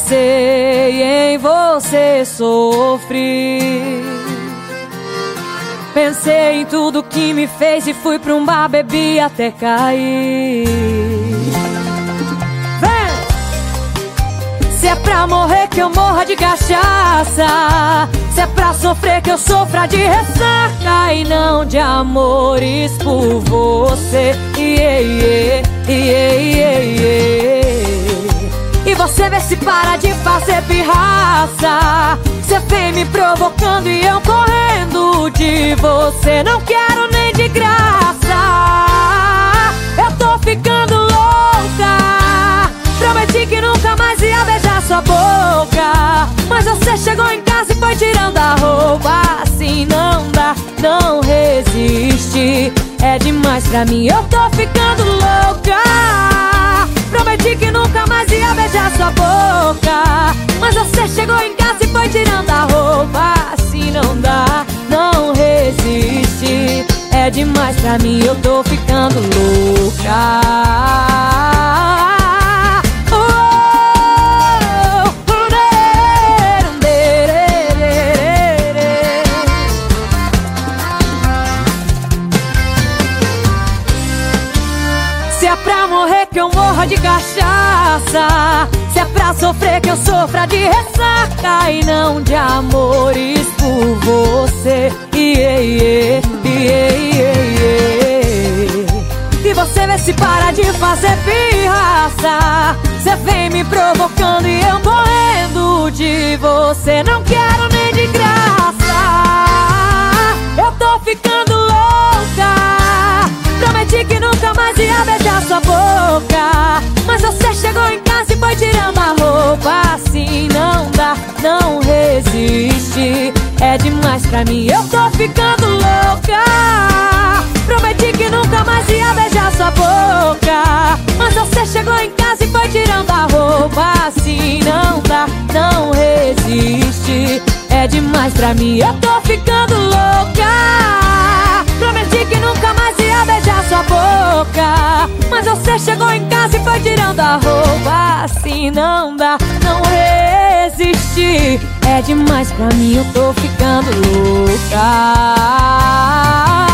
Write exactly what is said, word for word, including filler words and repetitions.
você e em você sofri. Pensei em tudo que me fez e fui pra um bar, bebi até cair. Vem! Se é pra morrer que eu morra de cachaça, se é pra sofrer que eu sofra de ressaca e não de amores por você. Yeah, yeah, yeah, yeah, yeah. E você vê se para de fazer pirraça. Você vem me provocando e eu correndo de você. Não quero nem de graça. Eu tô ficando louca. Prometi que nunca mais ia beijar sua boca, mas você chegou em casa e foi tirando a roupa. Assim não dá, não resiste. É demais pra mim, eu tô ficando louca. Prometi que nunca mais ia beijar sua boca, mas você chegou em casa e foi tirando a roupa. Assim não dá, não resiste. É demais pra mim, eu tô ficando louca. Se é pra morrer que eu morra de cachaça, se é pra sofrer que eu sofra de ressaca e não de amores por você. Yeah, yeah, yeah, yeah, yeah. E você vê se para de fazer pirraça. Você vem me provocando e eu correndo de você. Não quero nem de graça. Eu tô ficando louca. Prometi que nunca mais ia beijar sua boca, mas você chegou em casa e foi tirando a roupa. Assim não dá, não resiste. É demais pra mim, eu tô ficando louca. Prometi que nunca mais ia beijar sua boca, mas você chegou em casa e foi tirando a roupa. Assim não dá, não resiste. É demais pra mim, eu tô ficando louca. Prometi que nunca mais ia beijar sua boca, mas você chegou em casa e foi tirando a roupa. Assim não dá, não resiste. É demais pra mim, eu tô ficando louca.